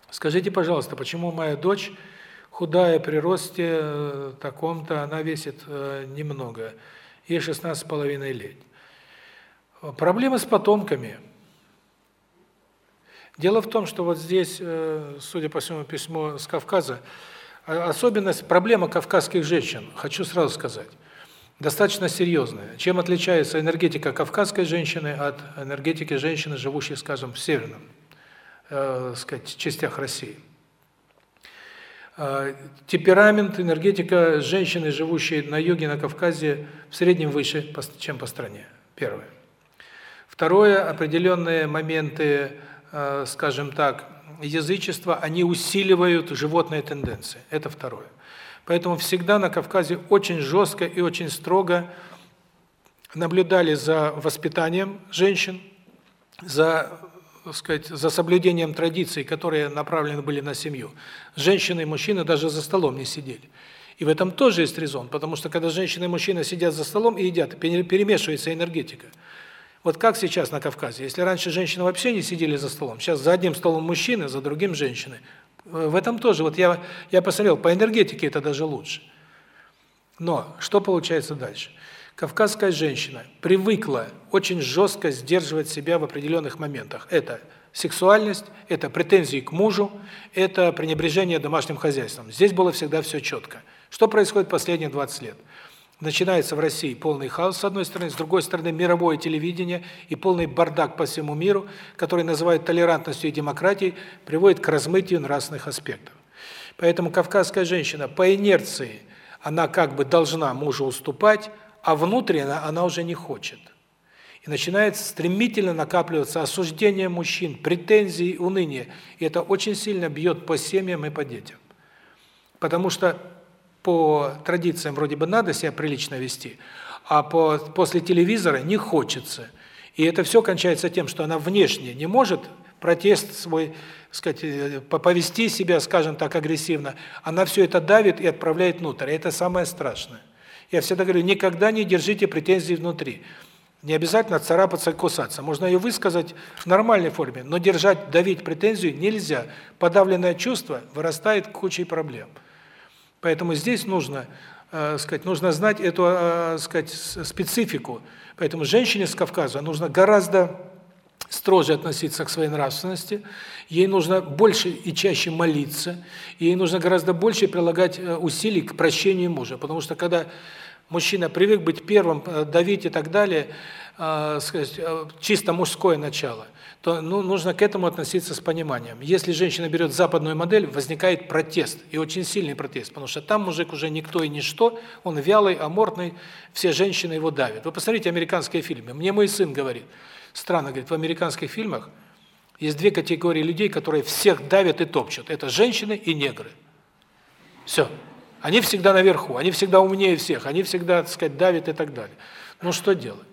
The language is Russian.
Скажите, пожалуйста, почему моя дочь худая при росте таком-то, она весит немного, ей 16,5 лет. Проблемы с потомками. Дело в том, что вот здесь, судя по всему, письмо с Кавказа, особенность, проблема кавказских женщин, хочу сразу сказать, достаточно серьезная. Чем отличается энергетика кавказской женщины от энергетики женщины, живущей, скажем, в северном, частях России? Темперамент, энергетика женщины, живущей на юге, на Кавказе, в среднем выше, чем по стране. Первое. Второе, определенные моменты, скажем так, язычества, они усиливают животные тенденции. Это второе. Поэтому всегда на Кавказе очень жестко и очень строго наблюдали за воспитанием женщин, за соблюдением традиций, которые направлены были на семью. Женщины и мужчины даже за столом не сидели. И в этом тоже есть резон, потому что когда женщина и мужчина сидят за столом и едят, перемешивается энергетика. Вот как сейчас на Кавказе? Если раньше женщины вообще не сидели за столом, сейчас за одним столом мужчины, за другим женщины. В этом тоже, вот я посмотрел, по энергетике это даже лучше. Но что получается дальше? Кавказская женщина привыкла очень жестко сдерживать себя в определенных моментах. Это сексуальность, это претензии к мужу, это пренебрежение домашним хозяйством. Здесь было всегда все четко. Что происходит последние 20 лет? Начинается в России полный хаос, с одной стороны, с другой стороны, мировое телевидение и полный бардак по всему миру, который называют толерантностью и демократией, приводит к размытию нравственных аспектов. Поэтому кавказская женщина по инерции, она как бы должна мужу уступать, а внутренне она уже не хочет. И начинает стремительно накапливаться осуждение мужчин, претензии, уныние. И это очень сильно бьет по семьям и по детям. Потому что по традициям вроде бы надо себя прилично вести, а после телевизора не хочется. И это все кончается тем, что она внешне не может протест свой, сказать, повести себя, скажем так, агрессивно. Она все это давит и отправляет внутрь. И это самое страшное. Я всегда говорю, никогда не держите претензии внутри. Не обязательно царапаться и кусаться. Можно ее высказать в нормальной форме, но держать, давить претензию нельзя. Подавленное чувство вырастает кучей проблем. Поэтому здесь нужно, нужно знать эту, специфику. Поэтому женщине с Кавказа нужно гораздо строже относиться к своей нравственности, ей нужно больше и чаще молиться, ей нужно гораздо больше прилагать усилий к прощению мужа, потому что когда мужчина привык быть первым, давить и так далее, чисто мужское начало, то нужно к этому относиться с пониманием. Если женщина берет западную модель, возникает протест, и очень сильный протест, потому что там мужик уже никто и ничто, он вялый, аморфный, все женщины его давят. Вы посмотрите американские фильмы. Мне мой сын говорит, странно, говорит, в американских фильмах есть две категории людей, которые всех давят и топчут. Это женщины и негры. Все. Они всегда наверху, они всегда умнее всех, они всегда, так сказать, давят и так далее. Ну что делать?